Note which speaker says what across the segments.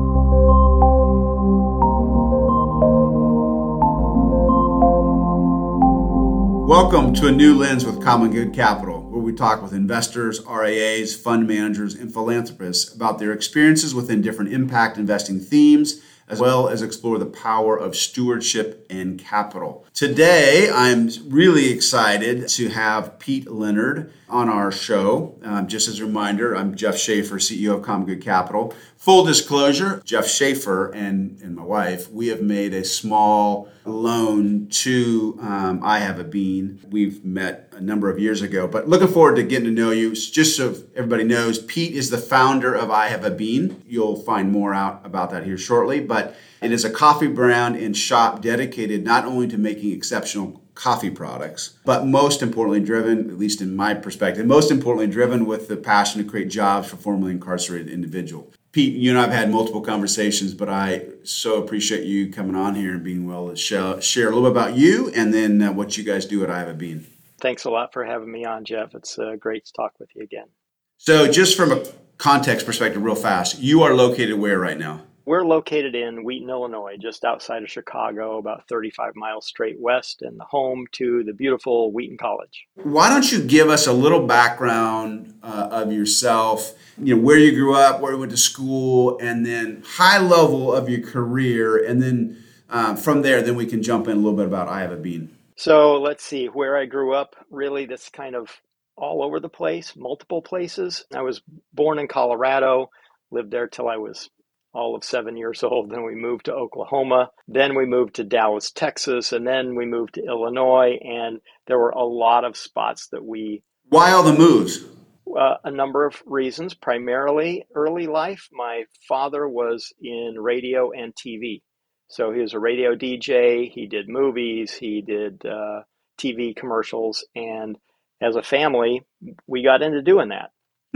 Speaker 1: Welcome to A New Lens with Common Good Capital, where we talk with investors, RIAs, fund managers, and philanthropists about their experiences within different impact investing themes, as well as explore the power of stewardship and capital. Today, I'm really excited to have Pete Leonard on our show. Just as a reminder, I'm Jeff Schaefer, CEO of Common Good Capital. Full disclosure, Jeff Schaefer and my wife, we have made a small loan to I Have a Bean. We've met a number of years ago, but looking forward to getting to know you. Just so everybody knows, Pete is the founder of I Have a Bean. You'll find more out about that here shortly, but it is a coffee brand and shop dedicated not only to making exceptional coffee products, but most importantly driven, at least in my perspective, most importantly driven with the passion to create jobs for formerly incarcerated individuals. Pete, you and I have had multiple conversations, but I so appreciate you coming on here and being willing to share a little bit about you and then what you guys do at I Have a Bean.
Speaker 2: Thanks a lot for having me on, Jeff. It's great to talk with you again.
Speaker 1: So just from a context perspective, real fast, you are located where right now?
Speaker 2: We're located in Wheaton, Illinois, just outside of Chicago, about 35 miles straight west, and the home to the beautiful Wheaton College.
Speaker 1: Why don't you give us a little background of yourself, where you grew up, where you went to school, and then high level of your career, and then from there, then we can jump in a little bit about I Have a Bean.
Speaker 2: So let's see, where I grew up, really that's kind of all over the place, multiple places. I was born in Colorado, lived there till I was all of 7 years old. Then we moved to Oklahoma. Then we moved to Dallas, Texas. And then we moved to Illinois. And there were a lot of spots that we...
Speaker 1: Why all the moves?
Speaker 2: A number of reasons. Primarily early life. My father was in radio and TV. So he was a radio DJ. He did movies. He did TV commercials. And as a family, we got into doing that.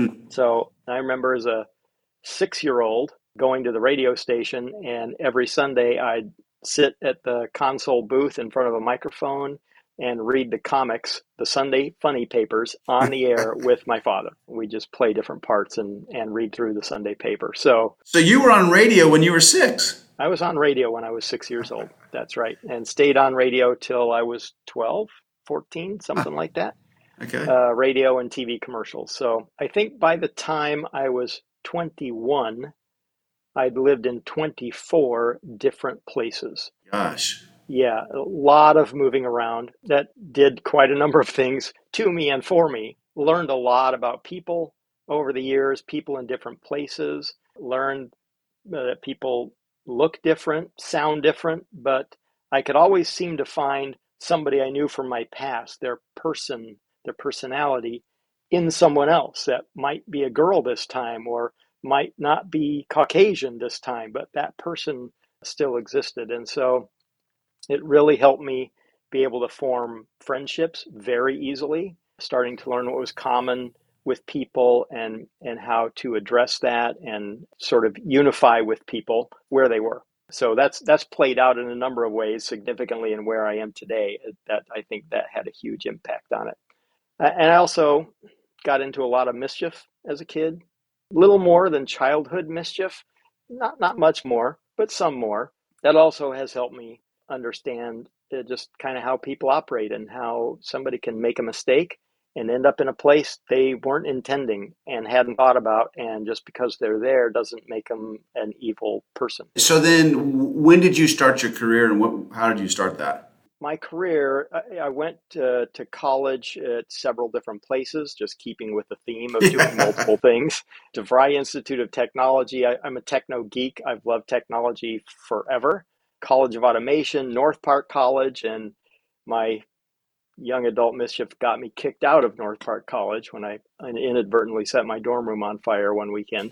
Speaker 2: So I remember as a 6-year-old going to the radio station, and every Sunday I'd sit at the console booth in front of a microphone and read the comics, the Sunday funny papers on the air with my father. We just play different parts and read through the Sunday paper. So
Speaker 1: you were on radio when you were 6?
Speaker 2: I was on radio when I was 6 years old. That's right. And stayed on radio till I was 12, 14, something like that.
Speaker 1: Okay.
Speaker 2: Radio and TV commercials. So I think by the time I was 21, I'd lived in 24 different places.
Speaker 1: Gosh.
Speaker 2: Yeah, a lot of moving around. That did quite a number of things to me and for me. Learned a lot about people over the years, people in different places. Learned that people look different, sound different, but I could always seem to find somebody I knew from my past, their person, their personality in someone else that might be a girl this time or might not be Caucasian this time, but that person still existed. And so it really helped me be able to form friendships very easily, starting to learn what was common with people and how to address that and sort of unify with people where they were. So that's played out in a number of ways significantly in where I am today. That I think that had a huge impact on it. And I also got into a lot of mischief as a kid. Little more than childhood mischief, not much more, but some more. That also has helped me understand just kind of how people operate and how somebody can make a mistake and end up in a place they weren't intending and hadn't thought about. And just because they're there doesn't make them an evil person.
Speaker 1: So then when did you start your career and how did you start that?
Speaker 2: My career, I went to college at several different places, just keeping with the theme of doing multiple things. DeVry Institute of Technology. I'm a techno geek. I've loved technology forever. College of Automation, North Park College, and my young adult mischief got me kicked out of North Park College when I inadvertently set my dorm room on fire one weekend.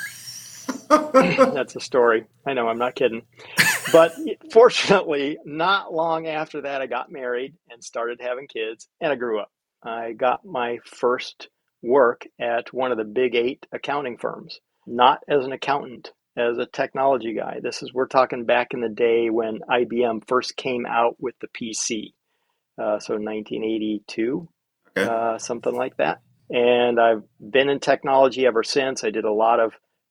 Speaker 2: That's a story. I know, I'm not kidding. But fortunately, not long after that, I got married and started having kids, and I grew up. I got my first work at one of the big 8 accounting firms, not as an accountant, as a technology guy. We're talking back in the day when IBM first came out with the PC. So 1982, something like that. And I've been in technology ever since. I did a lot of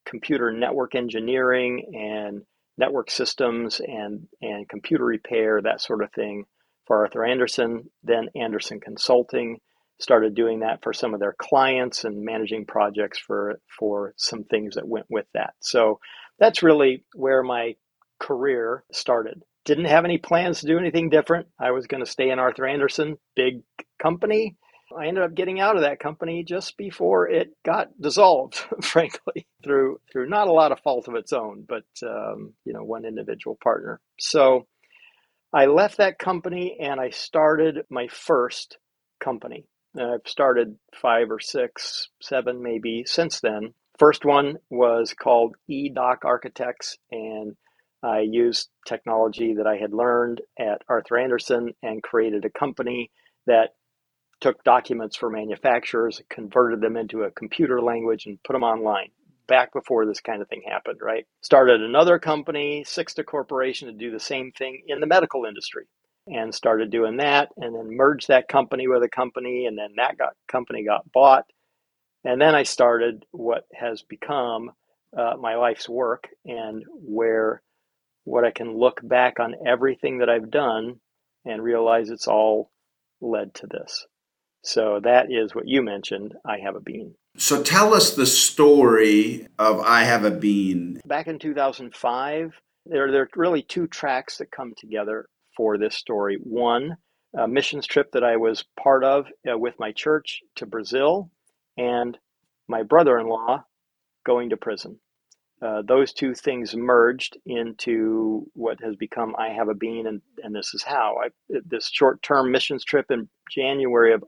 Speaker 2: computer network engineering and network systems and computer repair, that sort of thing for Arthur Andersen, then Andersen Consulting. Started doing that for some of their clients and managing projects for some things that went with that. So that's really where my career started. Didn't have any plans to do anything different. I was going to stay in Arthur Andersen, big company. I ended up getting out of that company just before it got dissolved, frankly, through not a lot of fault of its own, but one individual partner. So I left that company and I started my first company. I've started 5 or 6, 7 maybe since then. First one was called eDoc Architects, and I used technology that I had learned at Arthur Andersen and created a company that took documents for manufacturers, converted them into a computer language, and put them online back before this kind of thing happened, right? Started another company, Sixta Corporation, to do the same thing in the medical industry, and started doing that, and then merged that company with a company, and then that company got bought. And then I started what has become my life's work, and what I can look back on everything that I've done and realize it's all led to this. So that is what you mentioned, I Have a Bean.
Speaker 1: So tell us the story of I Have a Bean.
Speaker 2: Back in 2005, there are really 2 tracks that come together for this story. One, a missions trip that I was part of with my church to Brazil, and my brother-in-law going to prison. Those 2 things merged into what has become I Have a Bean, and this is how. This short-term missions trip in January of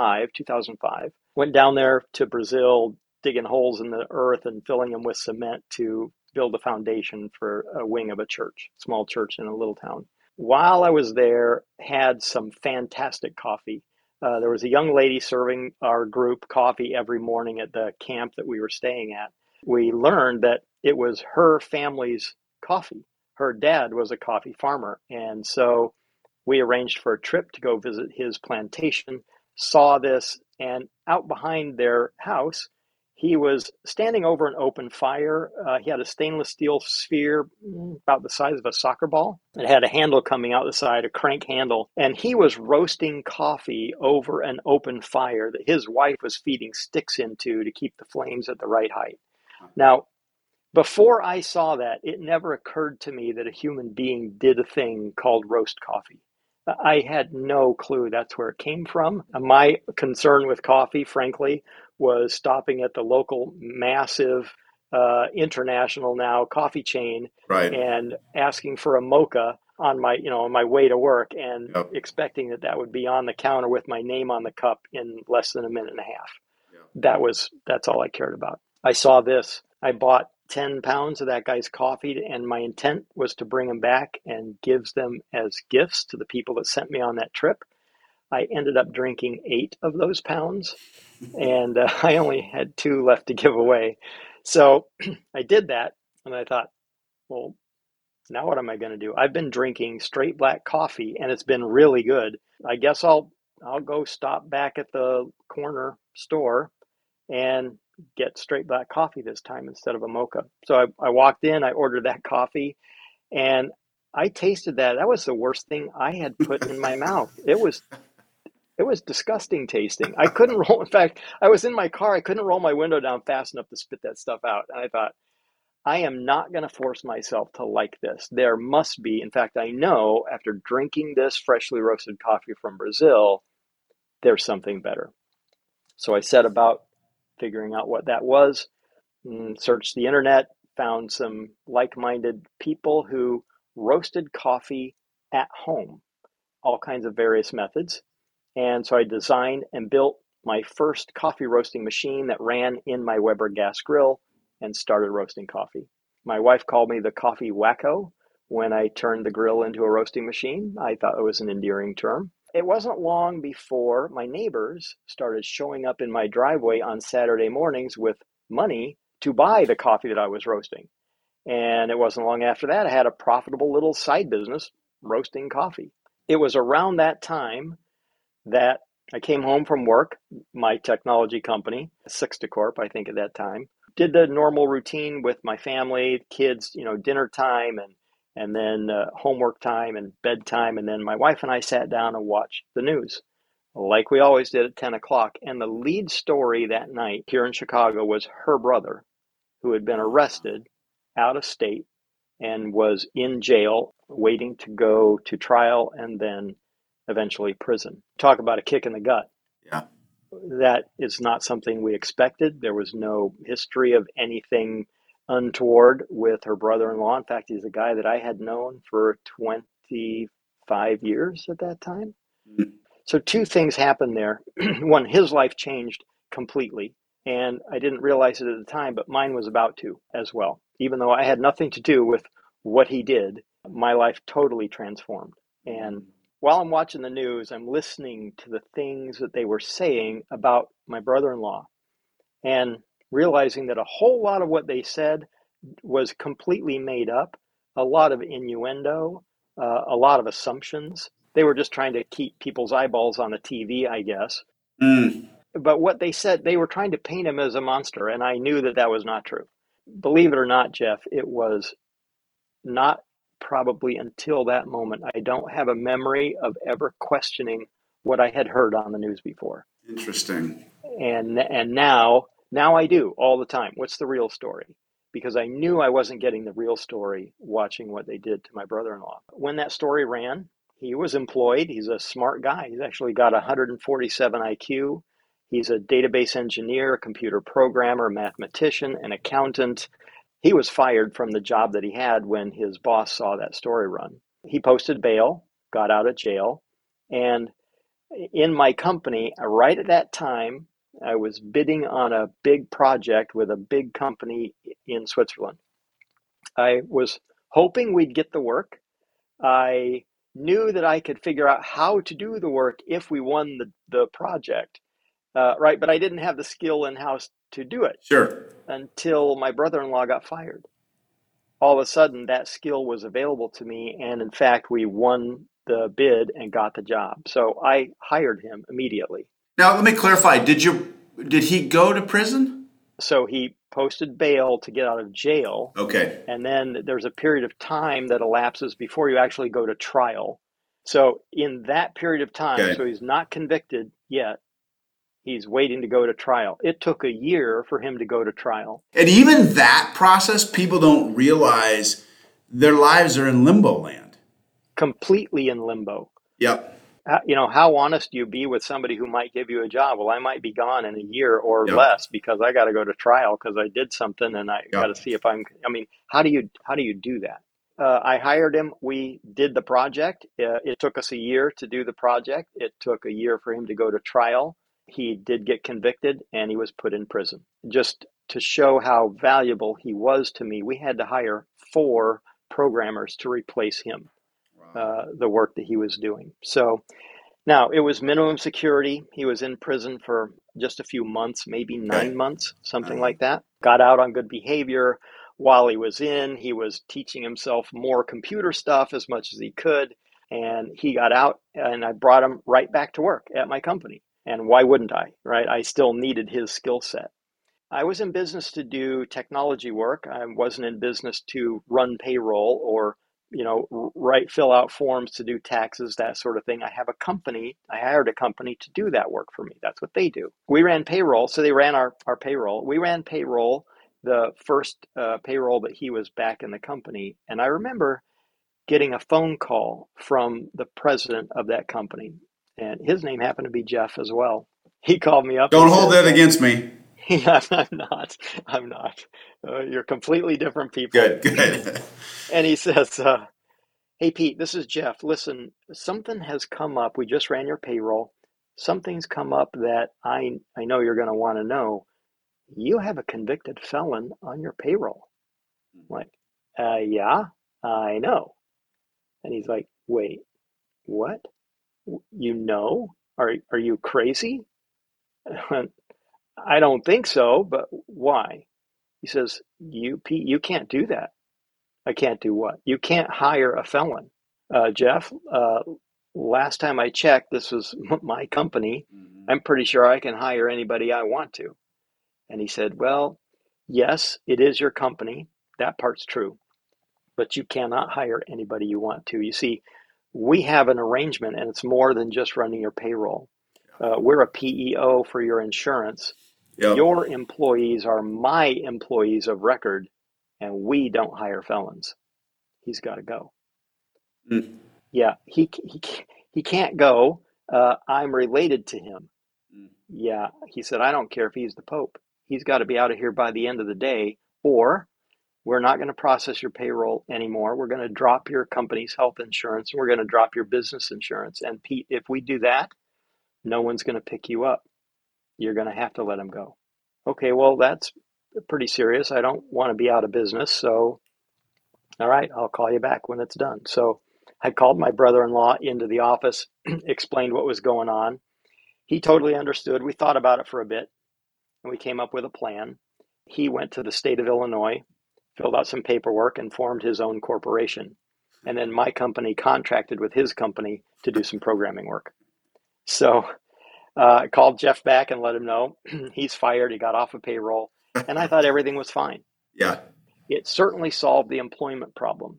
Speaker 2: 2005, went down there to Brazil, digging holes in the earth and filling them with cement to build a foundation for a wing of a church, small church in a little town. While I was there, had some fantastic coffee. There was a young lady serving our group coffee every morning at the camp that we were staying at. We learned that it was her family's coffee. Her dad was a coffee farmer. And so we arranged for a trip to go visit his plantation, saw this, and out behind their house, he was standing over an open fire. He had a stainless steel sphere about the size of a soccer ball. It had a handle coming out the side, a crank handle. And he was roasting coffee over an open fire that his wife was feeding sticks into to keep the flames at the right height. Now, before I saw that, it never occurred to me that a human being did a thing called roast coffee. I had no clue that's where it came from. My concern with coffee, frankly, was stopping at the local massive international now coffee chain,
Speaker 1: Right.
Speaker 2: and asking for a mocha on my way to work, and
Speaker 1: Yep.
Speaker 2: expecting that would be on the counter with my name on the cup in less than a minute and a half.
Speaker 1: Yep.
Speaker 2: That's all I cared about. I saw this. I bought 10 pounds of that guy's coffee, and my intent was to bring them back and give them as gifts to the people that sent me on that trip. I ended up drinking 8 of those pounds, and I only had 2 left to give away. So I did that, and I thought, well, now what am I going to do? I've been drinking straight black coffee, and it's been really good. I guess I'll go stop back at the corner store and get straight black coffee this time instead of a mocha. So I walked in, I ordered that coffee, and I tasted that. That was the worst thing I had put in my mouth. It was disgusting tasting. I couldn't roll. In fact, I was in my car. I couldn't roll my window down fast enough to spit that stuff out. And I thought, I am not going to force myself to like this. There must be, in fact, I know after drinking this freshly roasted coffee from Brazil, there's something better. So I set about figuring out what that was, searched the internet, found some like-minded people who roasted coffee at home, all kinds of various methods. And so I designed and built my first coffee roasting machine that ran in my Weber gas grill and started roasting coffee. My wife called me the coffee wacko when I turned the grill into a roasting machine. I thought it was an endearing term. It wasn't long before my neighbors started showing up in my driveway on Saturday mornings with money to buy the coffee that I was roasting. And it wasn't long after that, I had a profitable little side business roasting coffee. It was around that time that I came home from work, my technology company, Sixta Corp, I think at that time, did the normal routine with my family, kids, dinner time and then homework time and bedtime. And then my wife and I sat down and watched the news like we always did at 10 o'clock. And the lead story that night here in Chicago was her brother, who had been arrested out of state and was in jail waiting to go to trial and then eventually prison. Talk about a kick in the gut.
Speaker 1: Yeah.
Speaker 2: That is not something we expected. There was no history of anything untoward with her brother-in-law. In fact, he's a guy that I had known for 25 years at that time. Mm-hmm. So two things happened there. One, his life changed completely, and I didn't realize it at the time, but mine was about to as well. Even though I had nothing to do with what he did, my life totally transformed. And while I'm watching the news, I'm listening to the things that they were saying about my brother-in-law and realizing that a whole lot of what they said was completely made up, a lot of innuendo, a lot of assumptions. They were just trying to keep people's eyeballs on the TV, I guess. But what they said, they were trying to paint him as a monster, and I knew that that was not true. Believe it or not, Jeff, it was not probably until that moment. I don't have a memory of ever questioning what I had heard on the news before.
Speaker 1: Interesting.
Speaker 2: And now I do all the time. What's the real story? Because I knew I wasn't getting the real story watching what they did to my brother-in-law. When that story ran, he was employed. He's a smart guy. He's actually got 147 IQ. He's a database engineer, a computer programmer, mathematician, an accountant. He was fired from the job that he had when his boss saw that story run. He posted bail, got out of jail, and in my company, right at that time, I was bidding on a big project with a big company in Switzerland. I was hoping we'd get the work. I knew that I could figure out how to do the work if we won the project, right? But I didn't have the skill in-house to do it.
Speaker 1: Sure.
Speaker 2: Until my brother-in-law got fired. All of a sudden, that skill was available to me, and in fact, we won the bid and got the job. So I hired him immediately.
Speaker 1: Now, let me clarify. Did he go to prison?
Speaker 2: So he posted bail to get out of jail.
Speaker 1: Okay.
Speaker 2: And then there's a period of time that elapses before you actually go to trial. So in that period of time, so he's not convicted yet. He's waiting to go to trial. It took a year for him to go to trial.
Speaker 1: And even that process, people don't realize their lives are in limbo land.
Speaker 2: Completely in limbo.
Speaker 1: Yep.
Speaker 2: How honest do you be with somebody who might give you a job? Well, I might be gone in a year or less because I got to go to trial because I did something and I got to see if how do you do that? I hired him. We did the project. It took us a year to do the project. It took a year for him to go to trial. He did get convicted and he was put in prison. Just to show how valuable he was to me, we had to hire 4 programmers to replace him, the work that he was doing. So now it was minimum security. He was in prison for just a few months, maybe 9 months, something like that. Got out on good behavior. While he was in, he was teaching himself more computer stuff as much as he could. And he got out and I brought him right back to work at my company. And why wouldn't I, right? I still needed his skill set. I was in business to do technology work. I wasn't in business to run payroll or, fill out forms to do taxes, that sort of thing. I have a company. I hired a company to do that work for me. That's what they do. We ran payroll. So they ran our payroll. We ran payroll, the first payroll that he was back in the company. And I remember getting a phone call from the president of that company. And his name happened to be Jeff as well. He called me up.
Speaker 1: Don't hold that against me.
Speaker 2: Yeah, I'm not. You're completely different people.
Speaker 1: Good.
Speaker 2: And he says, hey, Pete, this is Jeff. Listen, something has come up. We just ran your payroll. Something's come up that I know you're going to want to know. You have a convicted felon on your payroll. I'm like, yeah, I know. And he's like, wait, what? You know? Are you crazy? I don't think so, but why? He says, Pete, you can't do that. I can't do what? You can't hire a felon. Jeff, last time I checked, this was my company. I'm pretty sure I can hire anybody I want to. And he said, well, Yes, it is your company. That part's true. But you cannot hire anybody you want to. You see, we have an arrangement, and it's more than just running your payroll. We're a PEO for your insurance.
Speaker 1: Yep.
Speaker 2: Your employees are my employees of record, and we don't hire felons. He's got to go.
Speaker 1: Mm.
Speaker 2: Yeah, he can't go. I'm related to him.
Speaker 1: Mm.
Speaker 2: Yeah, he said, I don't care if he's the Pope. He's got to be out of here by the end of the day, or we're not going to process your payroll anymore. We're going to drop your company's health insurance. We're going to drop your business insurance. And Pete, if we do that, no one's going to pick you up. You're going to have to let him go. Okay, well, that's pretty serious. I don't want to be out of business. So, all right, I'll call you back when it's done. So I called my brother-in-law into the office, explained what was going on. He totally understood. We thought about it for a bit, and we came up with a plan. He went to the state of Illinois, filled out some paperwork, and formed his own corporation. And then my company contracted with his company to do some programming work. So I called Jeff back and let him know he's fired. He got off of payroll. And I thought everything was fine.
Speaker 1: Yeah.
Speaker 2: It certainly solved the employment problem.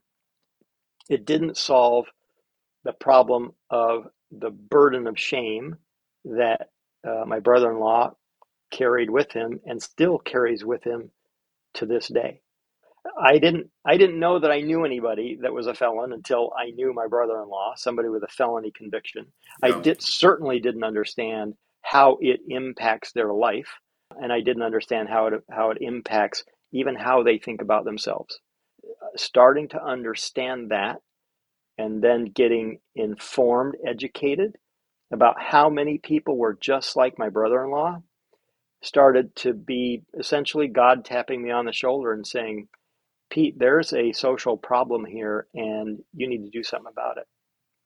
Speaker 2: It didn't solve the problem of the burden of shame that my brother-in-law carried with him and still carries with him to this day. I didn't know that I knew anybody that was a felon until I knew my brother-in-law, somebody with a felony conviction.
Speaker 1: Yeah.
Speaker 2: Certainly didn't understand how it impacts their life, and I didn't understand how it impacts even how they think about themselves. Starting to understand that, and then getting informed, educated about how many people were just like my brother-in-law, started to be essentially God tapping me on the shoulder and saying, Pete, there's a social problem here and you need to do something about it.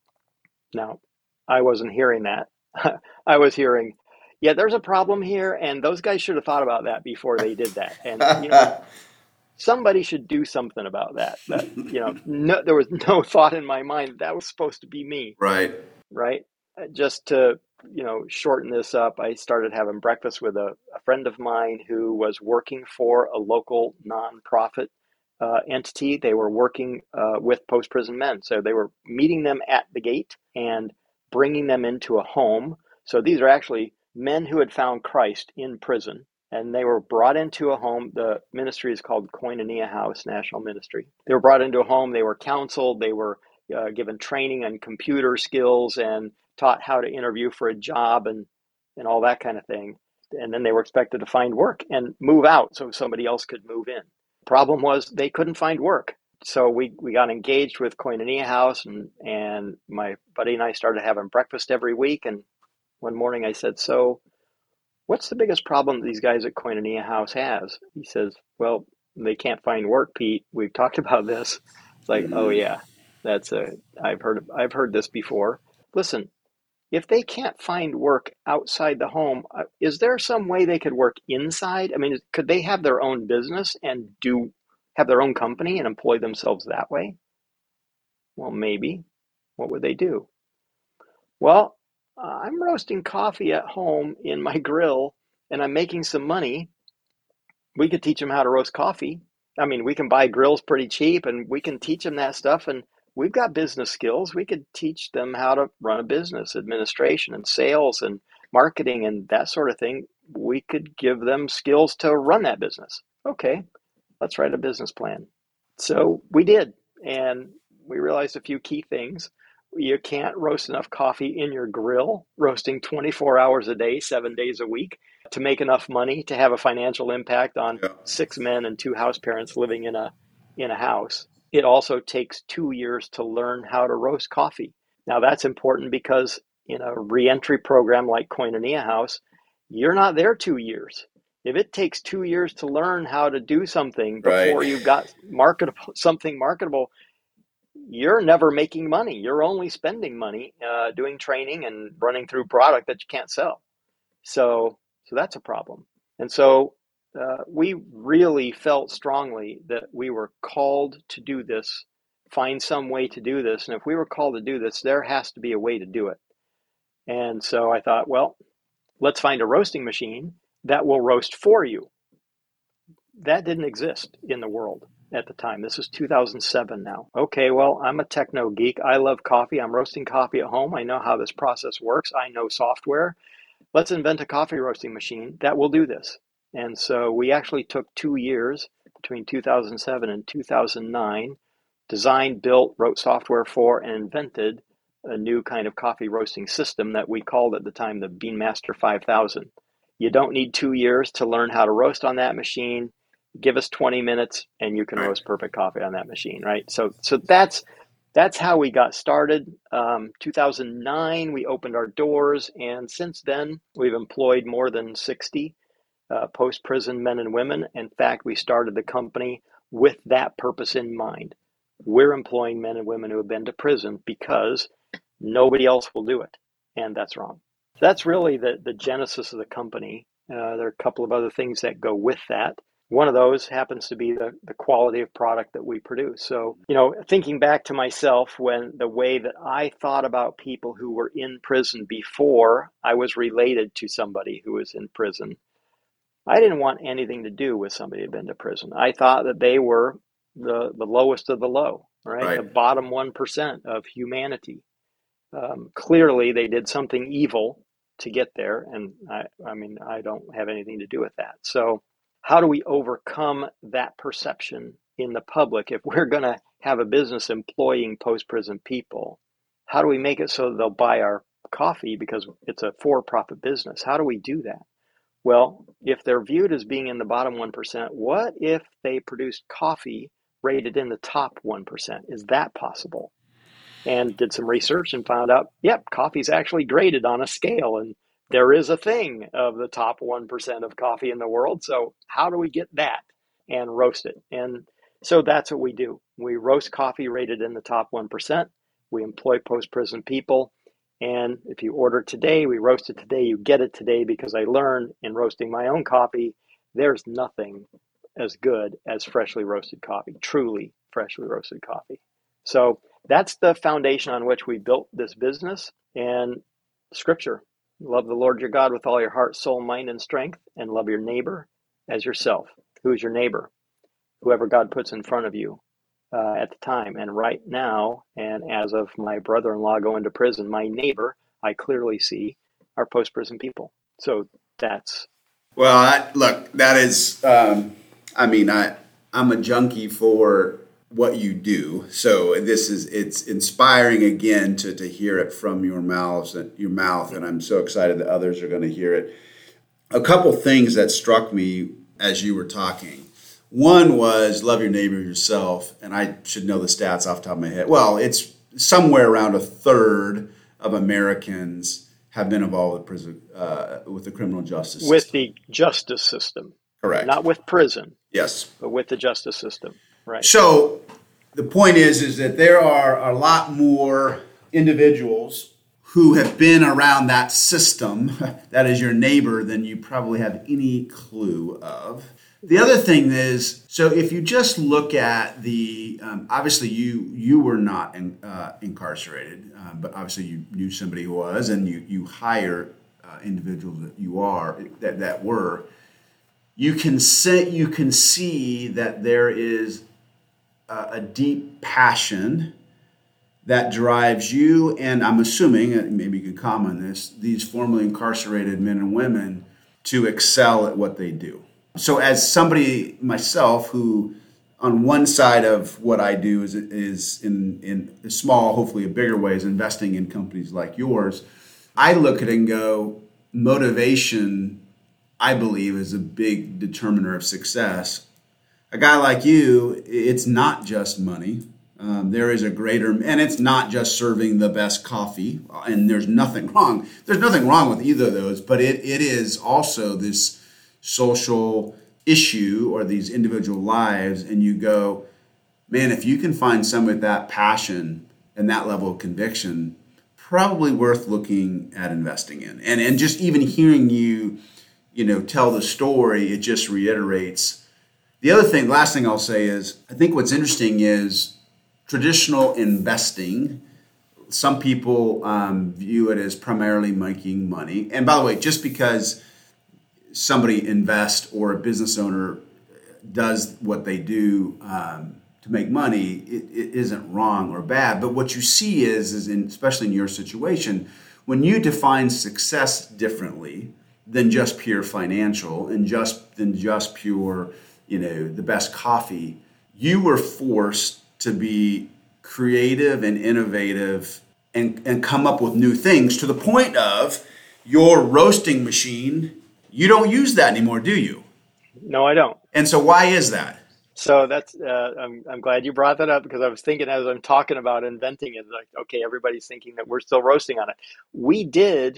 Speaker 2: Now, I wasn't hearing that. I was hearing, yeah, there's a problem here and those guys should have thought about that before they did that. And, somebody should do something about that. No, there was no thought in my mind that was supposed to be me.
Speaker 1: Right.
Speaker 2: Right. Just to, shorten this up, I started having breakfast with a friend of mine who was working for a local nonprofit entity. They were working with post-prison men. So they were meeting them at the gate and bringing them into a home. So these are actually men who had found Christ in prison, and they were brought into a home. The ministry is called Koinonia House National Ministry. They were brought into a home. They were counseled. They were given training on computer skills and taught how to interview for a job and all that kind of thing. And then they were expected to find work and move out so somebody else could move in. Problem was they couldn't find work. So we got engaged with Koinonia House, and my buddy and I started having breakfast every week. And one morning I said, so what's the biggest problem these guys at Koinonia House has? He says, well, they can't find work, Pete. We've talked about this. It's like, oh yeah, I've heard this before. Listen, if they can't find work outside the home, is there some way they could work inside? I mean, could they have their own business and have their own company and employ themselves that way? Well, maybe. What would they do? Well, I'm roasting coffee at home in my grill and I'm making some money. We could teach them how to roast coffee. I mean, we can buy grills pretty cheap and we can teach them that stuff. And we've got business skills. We could teach them how to run a business, administration and sales and marketing and that sort of thing. We could give them skills to run that business. Okay, let's write a business plan. So we did. And we realized a few key things. You can't roast enough coffee in your grill, roasting 24 hours a day, 7 days a week, to make enough money to have a financial impact on
Speaker 1: Yeah.
Speaker 2: 6 men and 2 house parents living in a house. It also takes 2 years to learn how to roast coffee. Now that's important because in a reentry program like Koinonia House, you're not there 2 years. If it takes 2 years to learn how to do something before
Speaker 1: Right.
Speaker 2: you've got something marketable, you're never making money. You're only spending money doing training and running through product that you can't sell. So that's a problem. And so we really felt strongly that we were called to do this, find some way to do this. And if we were called to do this, there has to be a way to do it. And so I thought, well, let's find a roasting machine that will roast for you. that didn't exist in the world at the time. This is 2007 now. Okay, well, I'm a techno geek. I love coffee. I'm roasting coffee at home. I know how this process works. I know software. Let's invent a coffee roasting machine that will do this. And so we actually took 2 years between 2007 and 2009, designed, built, wrote software for, and invented a new kind of coffee roasting system that we called at the time the Beanmaster 5000. You don't need 2 years to learn how to roast on that machine. Give us 20 minutes and you can roast perfect coffee on that machine, right? So that's how we got started. 2009, we opened our doors, and since then, we've employed more than 60 post-prison men and women. In fact, we started the company with that purpose in mind. We're employing men and women who have been to prison because nobody else will do it, and that's wrong. So that's really the genesis of the company. There are a couple of other things that go with that. One of those happens to be the quality of product that we produce. So, thinking back to myself, when the way that I thought about people who were in prison before I was related to somebody who was in prison, I didn't want anything to do with somebody who had been to prison. I thought that they were the lowest of the low, right? The bottom 1% of humanity. Clearly, they did something evil to get there, and I don't have anything to do with that. So how do we overcome that perception in the public? If we're going to have a business employing post-prison people, how do we make it so that they'll buy our coffee because it's a for-profit business? How do we do that? Well, if they're viewed as being in the bottom 1%, what if they produced coffee rated in the top 1%? Is that possible? And did some research and found out, yep, coffee's actually graded on a scale, and there is a thing of the top 1% of coffee in the world. So how do we get that and roast it? And so that's what we do. We roast coffee rated in the top 1%. We employ post-prison people. And if you order today, we roast it today, you get it today, because I learned in roasting my own coffee, there's nothing as good as freshly roasted coffee, truly freshly roasted coffee. So that's the foundation on which we built this business. And Scripture, love the Lord your God with all your heart, soul, mind, and strength, and love your neighbor as yourself. Who's your neighbor? Whoever God puts in front of you at the time. And right now, and as of my brother-in-law going to prison, my neighbor, I clearly see, are post-prison people. So that's...
Speaker 1: Well, that is, I'm a junkie for what you do. So it's inspiring again to hear it from your mouth, and I'm so excited that others are going to hear it. A couple things that struck me as you were talking. One was love your neighbor yourself, and I should know the stats off the top of my head. Well, it's somewhere around a third of Americans have been involved with prison, with the criminal justice system.
Speaker 2: With the justice system.
Speaker 1: Correct.
Speaker 2: Not with prison.
Speaker 1: Yes.
Speaker 2: But with the justice system. Right.
Speaker 1: So the point is that there are a lot more individuals who have been around that system, that is your neighbor, than you probably have any clue of. The other thing is, so if you just look at the, obviously you were not incarcerated, but obviously you knew somebody who was, and you hire individuals that were. You can see that there is a deep passion that drives you, and I'm assuming, and maybe you can comment on this, these formerly incarcerated men and women to excel at what they do. So as somebody myself who on one side of what I do is in a small, hopefully a bigger way, is investing in companies like yours, I look at it and go, motivation, I believe, is a big determiner of success. A guy like you, it's not just money. There is a greater, and it's not just serving the best coffee, and there's nothing wrong. There's nothing wrong with either of those, but it is also this social issue or these individual lives, and you go, man, if you can find somebody with that passion and that level of conviction, probably worth looking at investing in. And just even hearing you tell the story, it just reiterates. The other thing, last thing I'll say is, I think what's interesting is traditional investing. Some people view it as primarily making money. And by the way, just because somebody invests or a business owner does what they do to make money, it isn't wrong or bad. But what you see especially in your situation, when you define success differently than just pure financial and just pure, the best coffee, you were forced to be creative and innovative and come up with new things to the point of your roasting machine. You don't use that anymore, do you?
Speaker 2: No, I don't.
Speaker 1: And so why is that?
Speaker 2: So that's I'm glad you brought that up, because I was thinking as I'm talking about inventing it, like, okay, everybody's thinking that we're still roasting on it. We did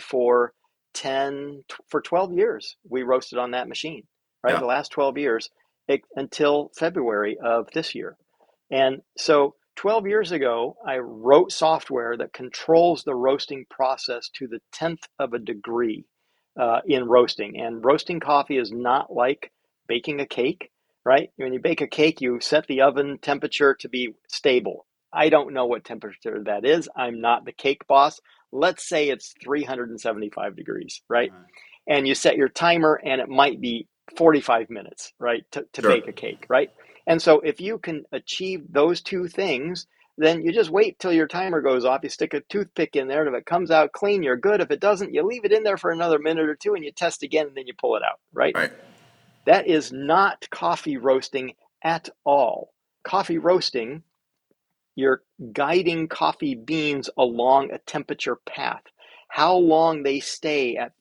Speaker 2: for 12 years. We roasted on that machine, right?
Speaker 1: Yeah.
Speaker 2: The last 12 years, until February of this year. And so 12 years ago, I wrote software that controls the roasting process to the 10th of a degree in roasting. And roasting coffee is not like baking a cake, right? When you bake a cake, you set the oven temperature to be stable. I don't know what temperature that is. I'm not the cake boss. Let's say it's 375 degrees, right?
Speaker 1: Uh-huh.
Speaker 2: And you set your timer, and it might be 45 minutes, right, to
Speaker 1: Sure.
Speaker 2: bake a cake, right? And so if you can achieve those two things, then you just wait till your timer goes off. You stick a toothpick in there, and if it comes out clean, you're good. If it doesn't, you leave it in there for another minute or two, and you test again, and then you pull it out, right?
Speaker 1: Right.
Speaker 2: That is not coffee roasting at all. Coffee roasting, you're guiding coffee beans along a temperature path. How long they stay at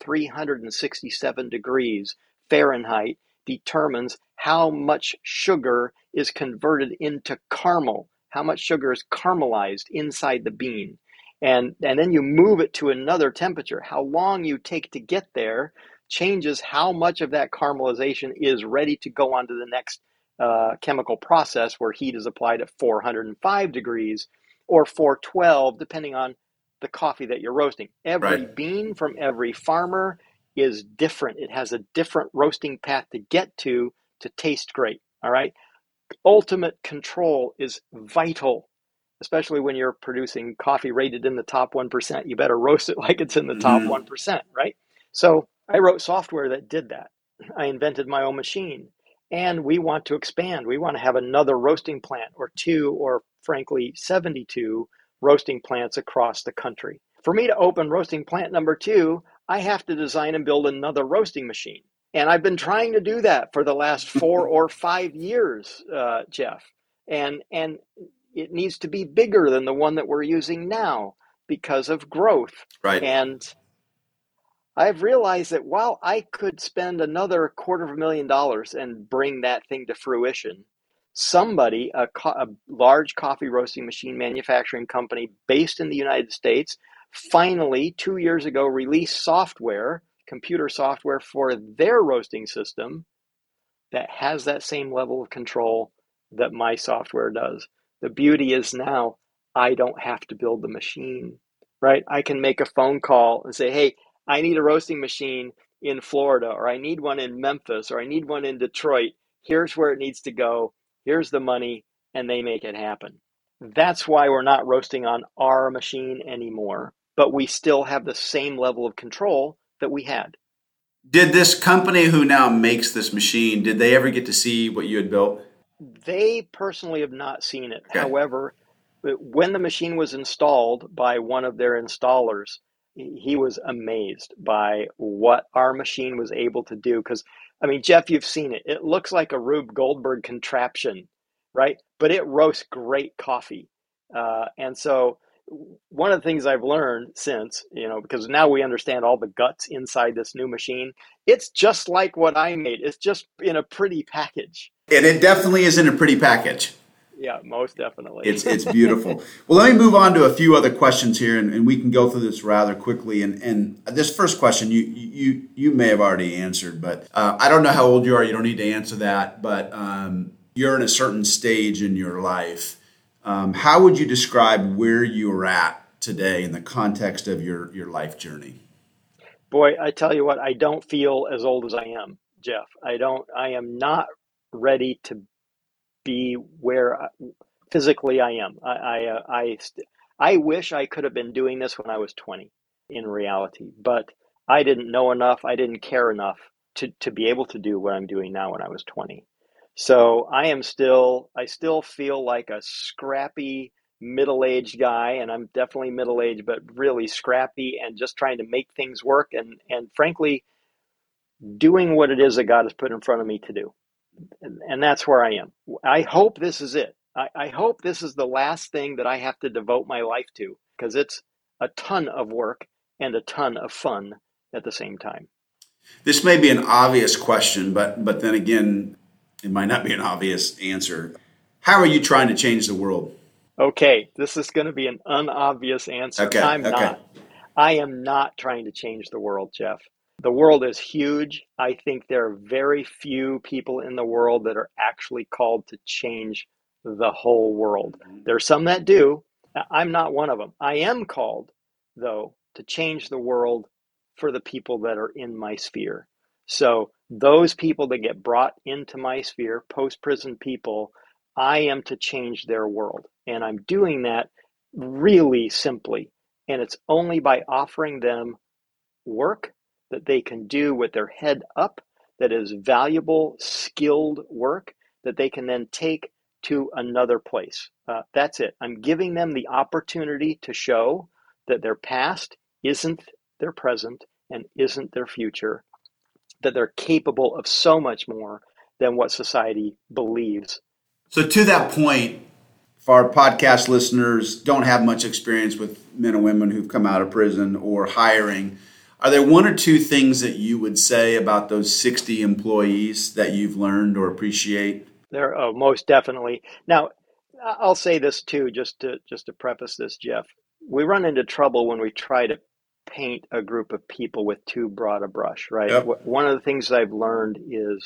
Speaker 2: 367 degrees Fahrenheit determines how much sugar is converted into caramel, how much sugar is caramelized inside the bean. And then you move it to another temperature. How long you take to get there changes how much of that caramelization is ready to go on to the next chemical process, where heat is applied at 405 degrees or 412, depending on the coffee that you're roasting. Every
Speaker 1: Right.
Speaker 2: bean from every farmer is different. It has a different roasting path to get to taste great. All right. Ultimate control is vital, especially when you're producing coffee rated in the top 1%. You better roast it like it's in the top
Speaker 1: Mm-hmm.
Speaker 2: 1%, right? So I wrote software that did that. I invented my own machine, and we want to expand. We want to have another roasting plant or two, or frankly, 72 roasting plants across the country. For me to open roasting plant number 2, I have to design and build another roasting machine. And I've been trying to do that for the last 4 or 5 years, Jeff. And it needs to be bigger than the one that we're using now because of growth.
Speaker 1: Right.
Speaker 2: And I've realized that while I could spend another $250,000 and bring that thing to fruition, somebody, a large coffee roasting machine manufacturing company based in the United States, finally 2 years ago released software, computer software for their roasting system that has that same level of control that my software does. The beauty is now I don't have to build the machine, right? I can make a phone call and say, hey, I need a roasting machine in Florida, or I need one in Memphis, or I need one in Detroit. Here's where it needs to go. Here's the money, and they make it happen. That's why we're not roasting on our machine anymore, but we still have the same level of control that we had.
Speaker 1: Did this company who now makes this machine, did they ever get to see what you had built?
Speaker 2: They personally have not seen it.
Speaker 1: Okay.
Speaker 2: However, when the machine was installed by one of their installers, he was amazed by what our machine was able to do. Because, I mean, Jeff, you've seen it. It looks like a Rube Goldberg contraption, right? But it roasts great coffee. And so one of the things I've learned since, because now we understand all the guts inside this new machine, it's just like what I made. It's just in a pretty package.
Speaker 1: And it definitely is in a pretty package.
Speaker 2: Yeah, most definitely.
Speaker 1: It's beautiful. Well, let me move on to a few other questions here, and we can go through this rather quickly. And this first question you may have already answered, but I don't know how old you are. You don't need to answer that. But you're in a certain stage in your life. How would you describe where you're at today in the context of your life journey?
Speaker 2: Boy, I tell you what, I don't feel as old as I am, Jeff. I am not ready to be where physically I am. I wish I could have been doing this when I was 20 in reality, but I didn't know enough. I didn't care enough to be able to do what I'm doing now when I was 20. So I still feel like a scrappy middle-aged guy, and I'm definitely middle-aged, but really scrappy and just trying to make things work and frankly, doing what it is that God has put in front of me to do. And that's where I am. I hope this is it. I hope this is the last thing that I have to devote my life to, because it's a ton of work and a ton of fun at the same time.
Speaker 1: This may be an obvious question, but then again, it might not be an obvious answer. How are you trying to change the world?
Speaker 2: Okay, this is going to be an unobvious answer.
Speaker 1: Okay, okay.
Speaker 2: I am not trying to change the world, Jeff. The world is huge. I think there are very few people in the world that are actually called to change the whole world. There's some that do. I'm not one of them. I am called, though, to change the world for the people that are in my sphere. So those people that get brought into my sphere, post-prison people, I am to change their world. And I'm doing that really simply. And it's only by offering them work that they can do with their head up, that is valuable, skilled work that they can then take to another place. That's it. I'm giving them the opportunity to show that their past isn't their present and isn't their future, that they're capable of so much more than what society believes.
Speaker 1: So, to that point, if our podcast listeners don't have much experience with men and women who've come out of prison or hiring, are there one or two things that you would say about those 60 employees that you've learned or appreciate?
Speaker 2: There, oh, most definitely. Now, I'll say this too, just to preface this, Jeff. We run into trouble when we try to paint a group of people with too broad a brush, right?
Speaker 1: Yep.
Speaker 2: One of the things I've learned is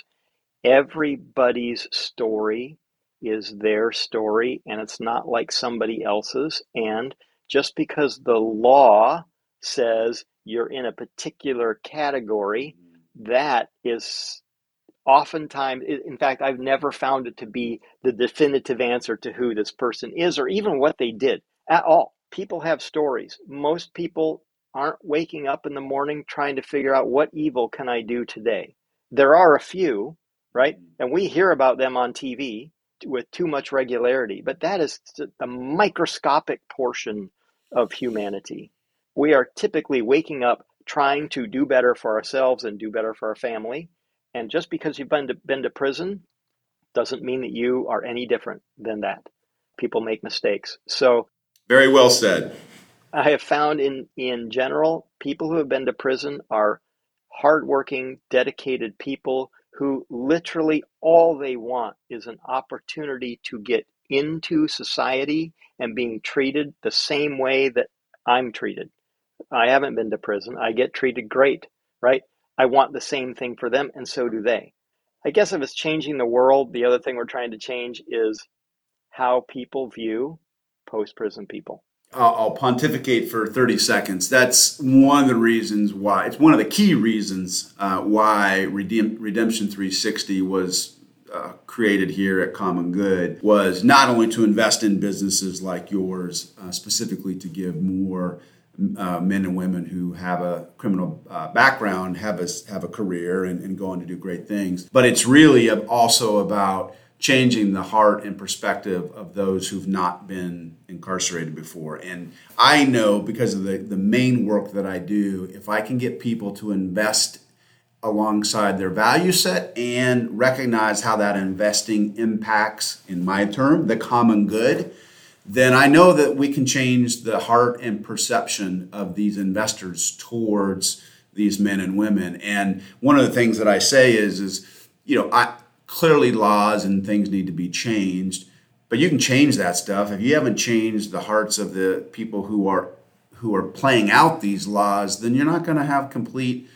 Speaker 2: everybody's story is their story, and it's not like somebody else's. And just because the law says you're in a particular category, that is oftentimes, in fact, I've never found it to be the definitive answer to who this person is or even what they did at all. People have stories. Most people aren't waking up in the morning trying to figure out what evil can I do today. There are a few, right? And we hear about them on TV with too much regularity, but that is a microscopic portion of humanity. We are typically waking up trying to do better for ourselves and do better for our family. And just because you've been to prison doesn't mean that you are any different than that. People make mistakes. So
Speaker 1: Very well said.
Speaker 2: I have found in general, people who have been to prison are hardworking, dedicated people who literally all they want is an opportunity to get into society and being treated the same way that I'm treated. I haven't been to prison. I get treated great, right? I want the same thing for them, and so do they. I guess if it's changing the world, the other thing we're trying to change is how people view post-prison people.
Speaker 1: I'll pontificate for 30 seconds. That's one of the reasons why, it's one of the key reasons why Redemption 360 was created here at Common Good, was not only to invest in businesses like yours, specifically to give more men and women who have a criminal background have a career and go on to do great things, but it's really also about changing the heart and perspective of those who've not been incarcerated before. And I know, because of the main work that I do, if I can get people to invest alongside their value set and recognize how that investing impacts, in my term, the common good, then I know that we can change the heart and perception of these investors towards these men and women. And one of the things that I say is clearly laws and things need to be changed, but you can change that stuff. If you haven't changed the hearts of the people who are playing out these laws, then you're not going to have complete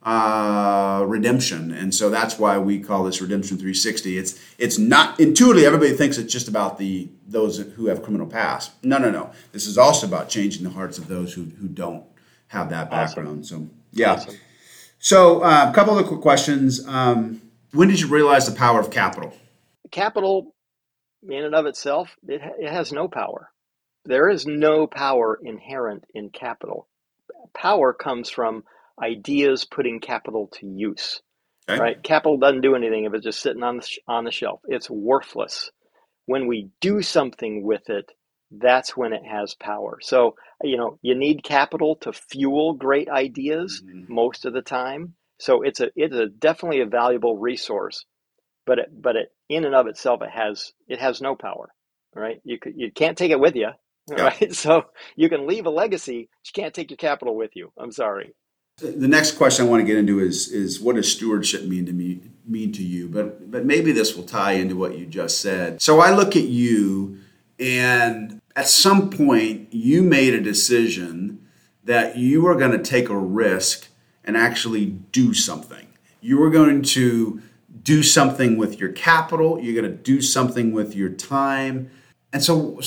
Speaker 1: redemption. And so that's why we call this Redemption 360. It's not intuitively, everybody thinks it's just about those who have criminal past. No. This is also about changing the hearts of those who don't have that background.
Speaker 2: Awesome.
Speaker 1: So yeah.
Speaker 2: Awesome.
Speaker 1: So a couple of quick questions. When did you realize the power of capital?
Speaker 2: Capital, in and of itself, it has no power. There is no power inherent in capital. Power comes from ideas putting capital to use.
Speaker 1: Okay.
Speaker 2: right? Capital doesn't do anything if it's just sitting on the shelf. It's worthless. When we do something with it, that's when it has power. So, you need capital to fuel great ideas
Speaker 1: Mhm.
Speaker 2: most of the time. So it's a definitely a valuable resource, but in and of itself it has no power, right? You can't take it with you,
Speaker 1: Yeah.
Speaker 2: right? So you can leave a legacy, but you can't take your capital with you. I'm sorry.
Speaker 1: The next question I want to get into is what does stewardship mean to you? But maybe this will tie into what you just said. So I look at you, and at some point you made a decision that you were going to take a risk and actually do something. You were going to do something with your capital. You're going to do something with your time. And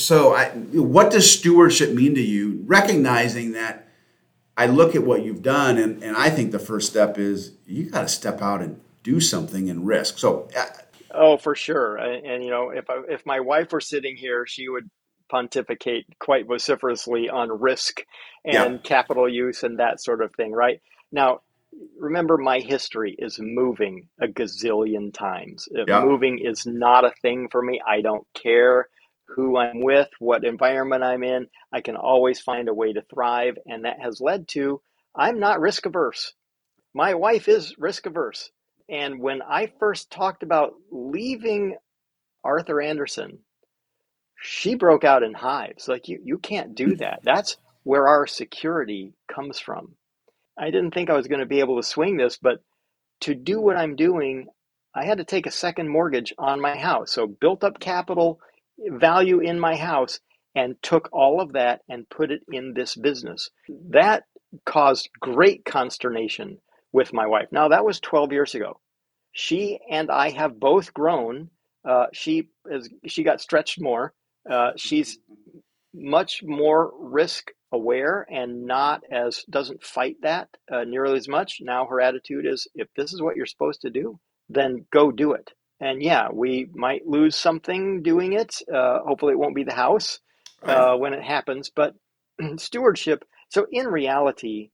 Speaker 1: what does stewardship mean to you? Recognizing that I look at what you've done, and I think the first step is you got to step out and do something and risk.
Speaker 2: Oh, for sure. And if my wife were sitting here, she would pontificate quite vociferously on risk
Speaker 1: Yeah,
Speaker 2: and capital use and that sort of thing, right? Now, remember, my history is moving a gazillion times.
Speaker 1: yeah,
Speaker 2: Moving is not a thing for me. I don't care who I'm with, what environment I'm in. I can always find a way to thrive. And that has led to I'm not risk averse. My wife is risk averse. And when I first talked about leaving Arthur Andersen, she broke out in hives. Like, you can't do that. That's where our security comes from. I didn't think I was going to be able to swing this, but to do what I'm doing, I had to take a second mortgage on my house. So built up capital value in my house and took all of that and put it in this business. That caused great consternation with my wife. Now, that was 12 years ago. She and I have both grown. She got stretched more. She's much more risk aware and not as doesn't fight that nearly as much. Now her attitude is, if this is what you're supposed to do, then go do it. And yeah, we might lose something doing it. Hopefully it won't be the house
Speaker 1: right.
Speaker 2: when it happens. But stewardship. So in reality,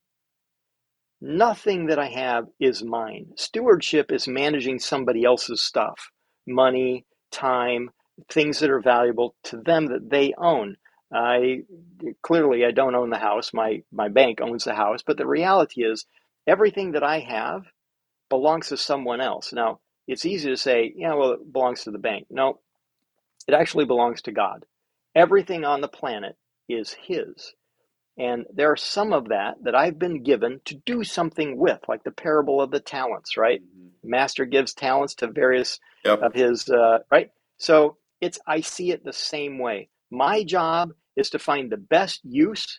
Speaker 2: nothing that I have is mine. Stewardship is managing somebody else's stuff, money, time, things that are valuable to them that they own. I Clearly I don't own the house. My bank owns the house, but the reality is everything that I have belongs to someone else. Now, it's easy to say, yeah, well, it belongs to the bank. No, it actually belongs to God. Everything on the planet is his. And there are some of that I've been given to do something with, like the parable of the talents, right?
Speaker 1: Mhm.
Speaker 2: Master gives talents to various
Speaker 1: Yep.
Speaker 2: of his, right? So I see it the same way. My job is to find the best use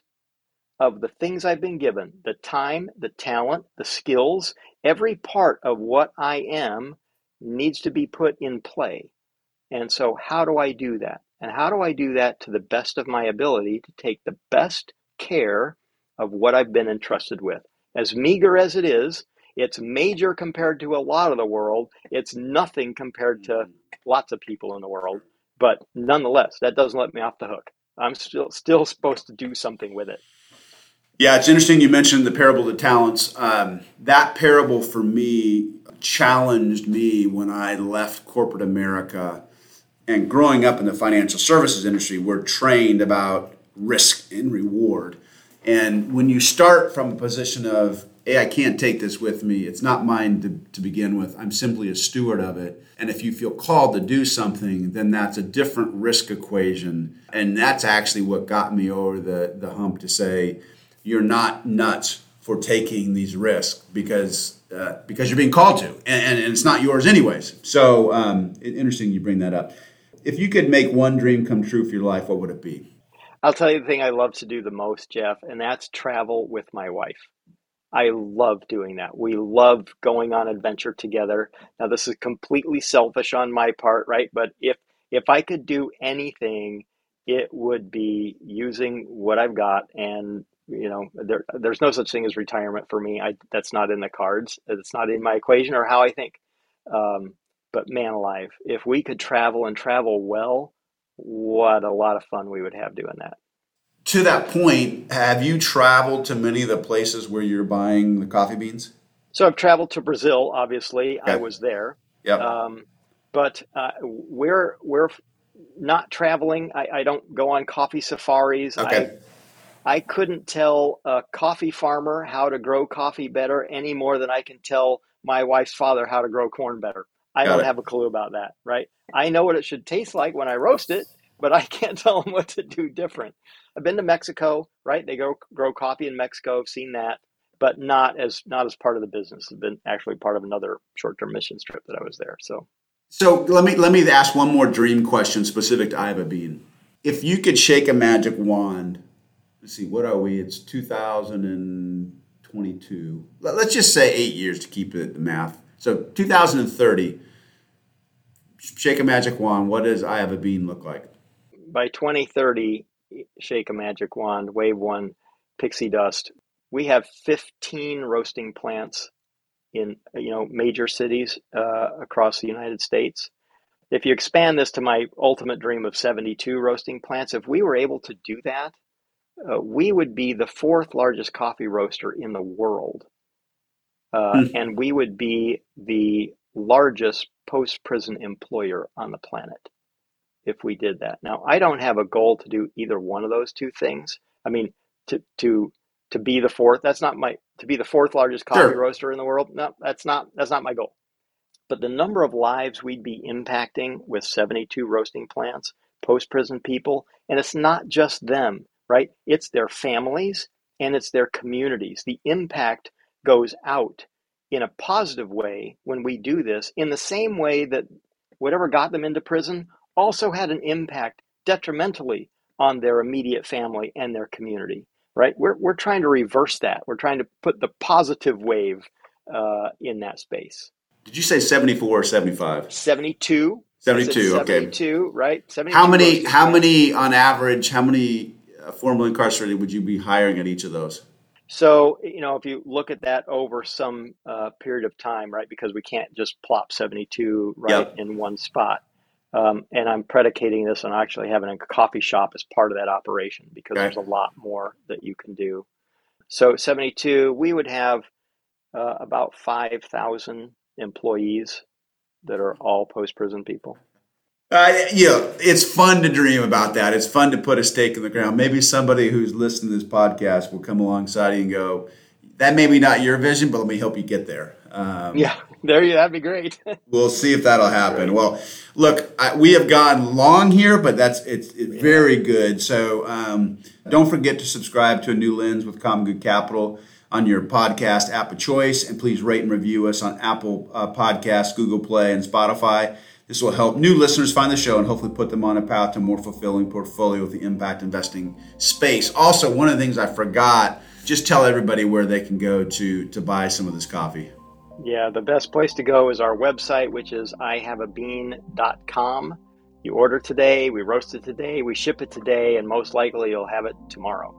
Speaker 2: of the things I've been given, the time, the talent, the skills, every part of what I am needs to be put in play. And so, how do I do that? And how do I do that to the best of my ability to take the best care of what I've been entrusted with? As meager as it is, it's major compared to a lot of the world. It's nothing compared to
Speaker 1: Mhm.
Speaker 2: lots of people in the world. But nonetheless, that doesn't let me off the hook. I'm still supposed to do something with it.
Speaker 1: Yeah, it's interesting you mentioned the parable of the talents. That parable for me challenged me when I left corporate America. And growing up in the financial services industry, we're trained about risk and reward. And when you start from a position of, hey, I can't take this with me, it's not mine to begin with, I'm simply a steward of it. And if you feel called to do something, then that's a different risk equation. And that's actually what got me over the hump to say, you're not nuts for taking these risks because you're being called to, and it's not yours anyways. So interesting you bring that up. If you could make one dream come true for your life, what would it be?
Speaker 2: I'll tell you the thing I love to do the most, Jeff, and that's travel with my wife. I love doing that. We love going on adventure together. Now, this is completely selfish on my part, right? But if I could do anything, it would be using what I've got. And there's no such thing as retirement for me. That's not in the cards. It's not in my equation or how I think. Um, but man alive, if we could travel and travel well, what a lot of fun we would have doing that.
Speaker 1: To that point, have you traveled to many of the places where you're buying the coffee beans?
Speaker 2: So I've traveled to Brazil, obviously. I
Speaker 1: Okay.
Speaker 2: was there.
Speaker 1: Yep.
Speaker 2: Um, but we're not traveling. I don't go on coffee safaris.
Speaker 1: Okay.
Speaker 2: I couldn't tell a coffee farmer how to grow coffee better any more than I can tell my wife's father how to grow corn better. I
Speaker 1: Got
Speaker 2: don't
Speaker 1: it.
Speaker 2: have a clue about that, right? I know what it should taste like when I roast it, but I can't tell them what to do different. I've been to Mexico, right? They grow coffee in Mexico. I've seen that, but not as part of the business. It's been actually part of another short-term mission trip that I was there. So
Speaker 1: So let me ask one more dream question specific to Iva Bean. If you could shake a magic wand, let's see, what are we? It's 2022. Let's just say 8 years to keep it the math. So 2030, shake a magic wand. What does I Have a Bean look like?
Speaker 2: by 2030, shake a magic wand, wave one pixie dust. We have 15 roasting plants in major cities across the United States. If you expand this to my ultimate dream of 72 roasting plants, if we were able to do that, we would be the fourth largest coffee roaster in the world. And we would be the largest post-prison employer on the planet if we did that. Now, I don't have a goal to do either one of those two things. I mean, to be the fourth, to be the fourth largest coffee
Speaker 1: Sure.
Speaker 2: roaster in the world. No, that's not my goal. But the number of lives we'd be impacting with 72 roasting plants, post-prison people, and it's not just them, right? It's their families and it's their communities. The impact goes out in a positive way when we do this, in the same way that whatever got them into prison also had an impact detrimentally on their immediate family and their community, right? We're trying to reverse that. We're trying to put the positive wave in that space.
Speaker 1: Did you say 74 or 75?
Speaker 2: 72. I said
Speaker 1: 72, okay.
Speaker 2: 72, right?
Speaker 1: How
Speaker 2: 72
Speaker 1: many,
Speaker 2: roasting
Speaker 1: how
Speaker 2: plants.
Speaker 1: many on average, how many formerly incarcerated would you be hiring at each of those?
Speaker 2: So, if you look at that over some period of time, right, because we can't just plop 72 right
Speaker 1: Yep.
Speaker 2: in one spot. And I'm predicating this on actually having a coffee shop as part of that operation because
Speaker 1: Okay.
Speaker 2: there's a lot more that you can do. So 72, we would have about 5,000 employees that are all post-prison people.
Speaker 1: It's fun to dream about that. It's fun to put a stake in the ground. Maybe somebody who's listening to this podcast will come alongside you and go, that may be not your vision, but let me help you get there.
Speaker 2: Yeah, that'd be great.
Speaker 1: We'll see if that'll
Speaker 2: That'd be
Speaker 1: happen.
Speaker 2: great.
Speaker 1: Well, look, we have gone long here, but it's
Speaker 2: Yeah.
Speaker 1: very good. So don't forget to subscribe to A New Lens with Common Good Capital on your podcast app of choice, and please rate and review us on Apple Podcasts, Google Play, and Spotify. This will help new listeners find the show and hopefully put them on a path to a more fulfilling portfolio with the impact investing space. Also, one of the things I forgot, just tell everybody where they can go to buy some of this coffee.
Speaker 2: Yeah, the best place to go is our website, which is ihaveabean.com. You order today, we roast it today, we ship it today, and most likely you'll have it tomorrow.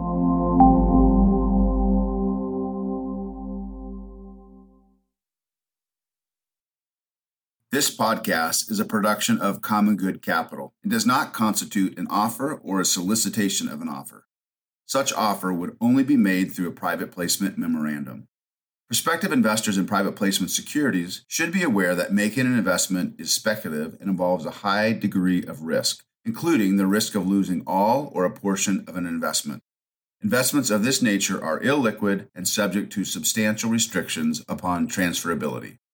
Speaker 1: This podcast is a production of Common Good Capital. It does not constitute an offer or a solicitation of an offer. Such offer would only be made through a private placement memorandum. Prospective investors in private placement securities should be aware that making an investment is speculative and involves a high degree of risk, including the risk of losing all or a portion of an investment. Investments of this nature are illiquid and subject to substantial restrictions upon transferability.